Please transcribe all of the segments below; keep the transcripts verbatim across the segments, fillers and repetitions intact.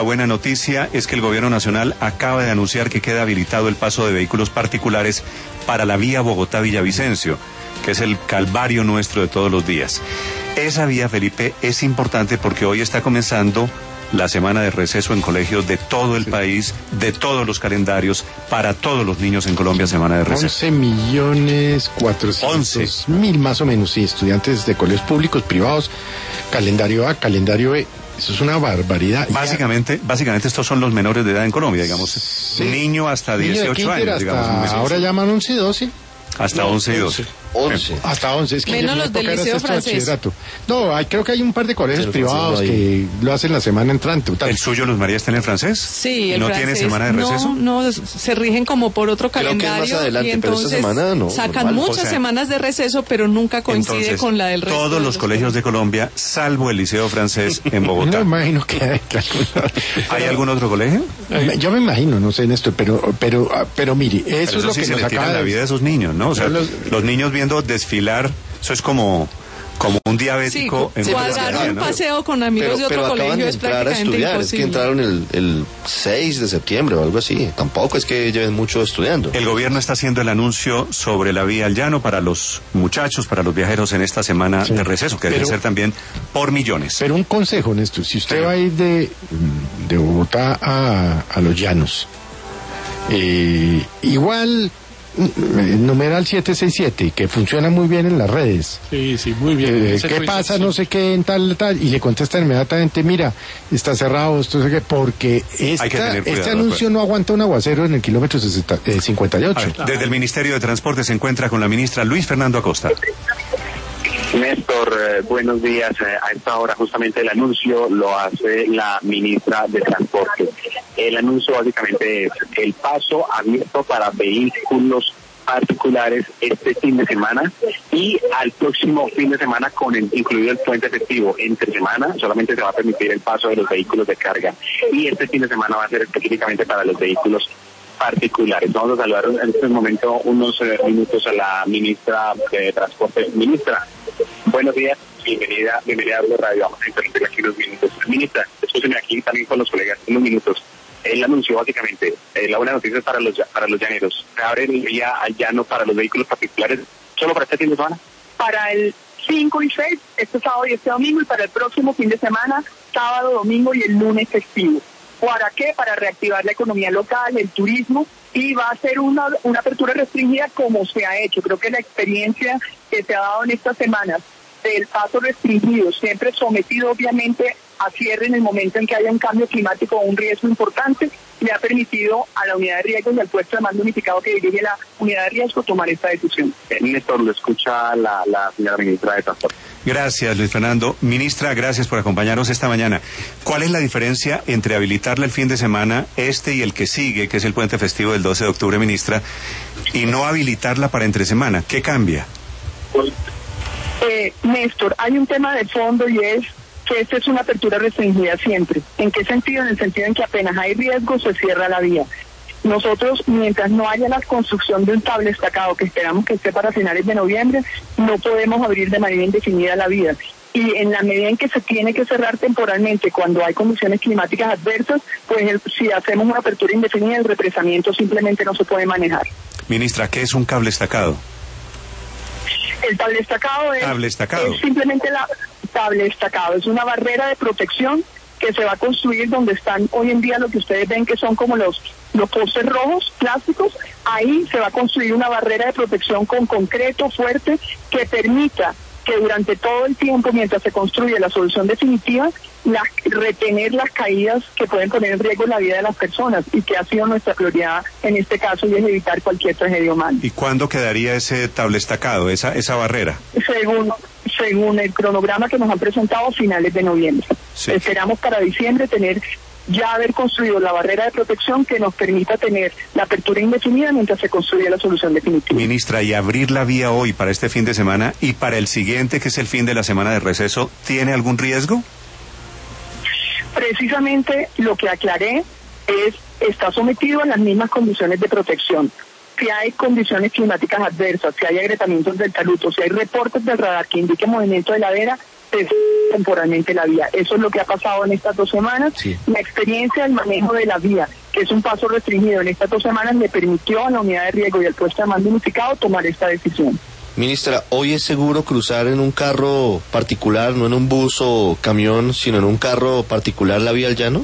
La buena noticia es que el gobierno nacional acaba de anunciar que queda habilitado el paso de vehículos particulares para la vía Bogotá-Villavicencio, que es el calvario nuestro de todos los días. Esa vía, Felipe, es importante porque hoy está comenzando la semana de receso en colegios de todo el país, de todos los calendarios, para todos los niños en Colombia, semana de receso. once millones cuatrocientos mil más o menos, sí, estudiantes de colegios públicos, privados, calendario A, calendario B. Eso es una barbaridad. Básicamente, ya... básicamente estos son los menores de edad en Colombia, digamos, sí. Niño hasta niño dieciocho años, hasta digamos. Ahora llaman once y doce. Hasta no, once y doce. once. Hasta once. Es que menos los del liceo francés. No, hay, creo que hay un par de colegios sí, privados que lo hacen la semana entrante. Tal. ¿El suyo, Luz María, está en el francés? Sí, el ¿No francés, tiene semana de receso? No, no, se rigen como por otro creo calendario. Que es más adelante, y entonces pero esta semana no, sacan normal. muchas o sea, semanas de receso, pero nunca coincide entonces, con la del resto. Todos de los, los colegios de Colombia, salvo el liceo francés en Bogotá. No imagino que hay. ¿Hay algún otro colegio? Yo me imagino, no sé, Néstor, pero, pero, pero mire, eso, pero eso es lo sí que se nos le acaba tira de... la vida de esos niños, ¿no? O sea, los, los niños viendo desfilar, eso es como... como un diabético sí, en cuadrar un ¿no? paseo con amigos pero, de otro pero colegio de es prácticamente a estudiar, imposible. Es que entraron el, el seis de septiembre o algo así. Tampoco es que lleven mucho estudiando. El gobierno está haciendo el anuncio sobre la vía al llano para los muchachos, para los viajeros en esta semana sí, de receso, que debe ser también por millones. Pero un consejo, Néstor, si usted sí. va a ir de, de Bogotá a, a Los Llanos, eh, igual... numeral siete seis siete, que funciona muy bien en las redes. Sí, sí, muy bien. Eh, ¿Qué pasa? No sé qué, en tal, tal. Y le contestan inmediatamente, mira, está cerrado, esto no sé qué, porque esta, cuidado, este anuncio pues. no aguanta un aguacero en el kilómetro sesenta, eh, cincuenta y ocho. Ver, desde el Ministerio de Transporte se encuentra con la ministra Luis Fernando Acosta. Néstor, eh, buenos días. Eh, a esta hora justamente el anuncio lo hace la ministra de Transporte. El anuncio básicamente es el paso abierto para vehículos particulares este fin de semana y al próximo fin de semana con el, incluido el puente festivo. Entre semana solamente se va a permitir el paso de los vehículos de carga y este fin de semana va a ser específicamente para los vehículos particulares. Vamos a saludar en este momento unos eh, minutos a la ministra de Transporte. Ministra, buenos días, bienvenida, bienvenida a la radio. Vamos a interrumpir aquí unos minutos. Ministra, escúcheme aquí también con los colegas unos minutos. El anuncio básicamente, eh, la buena noticia es para los para los llaneros. Se abre el vía al llano para los vehículos particulares solo para este fin de semana. Para el cinco y seis, este sábado y este domingo, y para el próximo fin de semana, sábado, domingo y el lunes festivo. ¿Para qué? Para reactivar la economía local, el turismo, y va a ser una, una apertura restringida como se ha hecho. Creo que la experiencia que se ha dado en estas semanas del paso restringido, siempre sometido obviamente a cierre en el momento en que haya un cambio climático o un riesgo importante, le ha permitido a la unidad de riesgos y al puesto de mando unificado que dirige la unidad de riesgo tomar esta decisión. Néstor, lo escucha la, la señora ministra de Transporte. Gracias, Luis Fernando. Ministra, gracias por acompañarnos esta mañana. ¿Cuál es la diferencia entre habilitarla el fin de semana, este y el que sigue, que es el puente festivo del doce de octubre, ministra, y no habilitarla para entre semana? ¿Qué cambia? Eh, Néstor, hay un tema de fondo y es que esta es una apertura restringida siempre. ¿En qué sentido? En el sentido en que apenas hay riesgo se cierra la vía. Nosotros, mientras no haya la construcción de un cable destacado, que esperamos que esté para finales de noviembre, no podemos abrir de manera indefinida la vía. Y en la medida en que se tiene que cerrar temporalmente cuando hay condiciones climáticas adversas, pues el, si hacemos una apertura indefinida, el represamiento simplemente no se puede manejar. Ministra, ¿qué es un cable destacado? El cable destacado es, cable destacado. es simplemente la cable destacado, es una barrera de protección que se va a construir donde están hoy en día lo que ustedes ven que son como los los postes rojos plásticos. Ahí se va a construir una barrera de protección con concreto fuerte que permita que durante todo el tiempo, mientras se construye la solución definitiva, las, retener las caídas que pueden poner en riesgo la vida de las personas, y que ha sido nuestra prioridad en este caso, y es evitar cualquier tragedia humana. ¿Y cuándo quedaría ese tablestacado, esa esa barrera? Según según el cronograma que nos han presentado, finales de noviembre. Sí. Esperamos para diciembre tener ya haber construido la barrera de protección que nos permita tener la apertura indefinida mientras se construye la solución definitiva. Ministra, y abrir la vía hoy para este fin de semana y para el siguiente, que es el fin de la semana de receso, ¿tiene algún riesgo? Precisamente lo que aclaré es, está sometido a las mismas condiciones de protección. Si hay condiciones climáticas adversas, si hay agrietamientos del taluto, si hay reportes del radar que indiquen movimiento de ladera, se temporalmente la vía. Eso es lo que ha pasado en estas dos semanas. Sí. La experiencia del manejo de la vía, que es un paso restringido en estas dos semanas, le permitió a la unidad de riesgo y al puesto de mando unificado tomar esta decisión. Ministra, ¿hoy es seguro cruzar en un carro particular, no en un bus o camión, sino en un carro particular la vía al llano?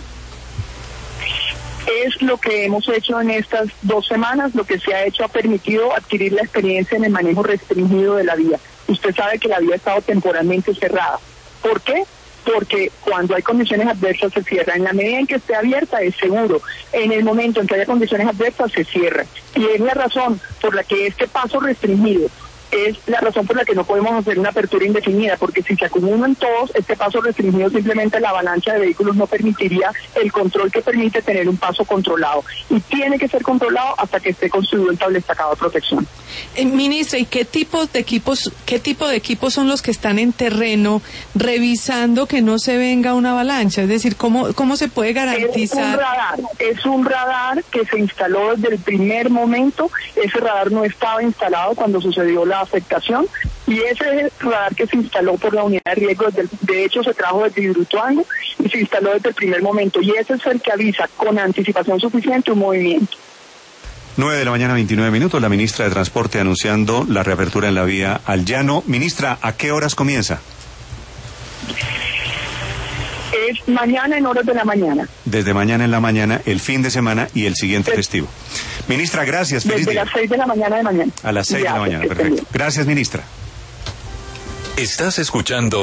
Es lo que hemos hecho en estas dos semanas. Lo que se ha hecho ha permitido adquirir la experiencia en el manejo restringido de la vía. Usted sabe que la vía ha estado temporalmente cerrada. ¿Por qué? Porque cuando hay condiciones adversas se cierra. En la medida en que esté abierta es seguro. En el momento en que haya condiciones adversas se cierra. Y es la razón por la que este paso restringido es la razón por la que no podemos hacer una apertura indefinida, porque si se acumulan todos, este paso restringido, simplemente la avalancha de vehículos no permitiría el control que permite tener un paso controlado. Y tiene que ser controlado hasta que esté construido el tablestacado de protección. Eh, ministra, ¿y qué tipos de equipos, qué tipo de equipos son los que están en terreno revisando que no se venga una avalancha? Es decir, ¿cómo, cómo se puede garantizar? Es un radar, es un radar que se instaló desde el primer momento. Ese radar no estaba instalado cuando sucedió la afectación, y ese es el radar que se instaló por la unidad de riesgo. Desde el, de hecho se trajo desde Hidroituango y se instaló desde el primer momento, y ese es el que avisa con anticipación suficiente un movimiento. nueve de la mañana, veintinueve minutos, la ministra de Transporte anunciando la reapertura en la vía al llano. Ministra, ¿a qué horas comienza? Es mañana en horas de la mañana. Desde mañana en la mañana, el fin de semana y el siguiente Des- festivo. Ministra, gracias. Feliz Desde día. las seis de la mañana de mañana. A las seis de Ya, la mañana, que estén perfecto. bien. Gracias, ministra. Estás escuchando